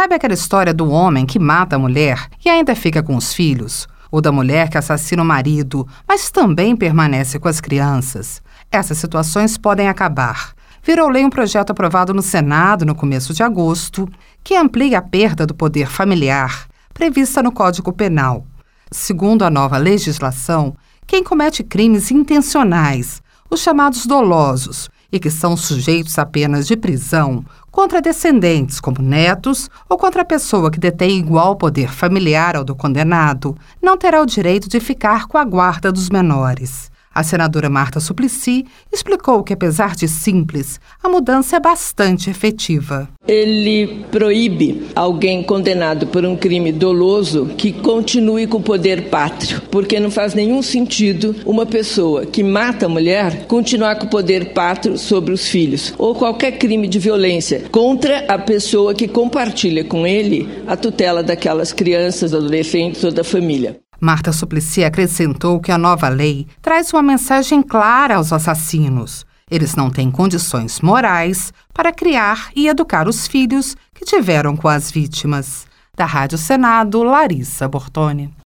Sabe aquela história do homem que mata a mulher e ainda fica com os filhos? Ou da mulher que assassina o marido, mas também permanece com as crianças? Essas situações podem acabar. Virou lei um projeto aprovado no Senado no começo de agosto, que amplia a perda do poder familiar, prevista no Código Penal. Segundo a nova legislação, quem comete crimes intencionais, os chamados dolosos, e que são sujeitos a penas de prisão, contra descendentes como netos ou contra a pessoa que detém igual poder familiar ao do condenado, não terá o direito de ficar com a guarda dos menores. A senadora Marta Suplicy explicou que, apesar de simples, a mudança é bastante efetiva. Ele proíbe alguém condenado por um crime doloso que continue com o poder pátrio, porque não faz nenhum sentido uma pessoa que mata a mulher continuar com o poder pátrio sobre os filhos, ou qualquer crime de violência contra a pessoa que compartilha com ele a tutela daquelas crianças, adolescentes ou da família. Marta Suplicy acrescentou que a nova lei traz uma mensagem clara aos assassinos. Eles não têm condições morais para criar e educar os filhos que tiveram com as vítimas. Da Rádio Senado, Larissa Bortoni.